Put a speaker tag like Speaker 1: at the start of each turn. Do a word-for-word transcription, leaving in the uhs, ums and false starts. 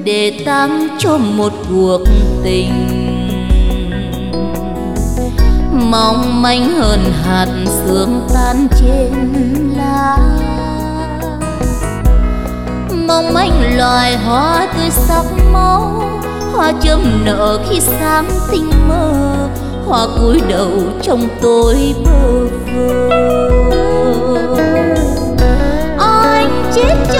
Speaker 1: để táng cho một cuộc tình mong manh hơn hạt sương tan trên lá, mong manh loài hoa tươi sắc máu, hoa chớm nở khi sáng tinh mơ, hoa cúi đầu trong tôi bơ vơ. Anh chết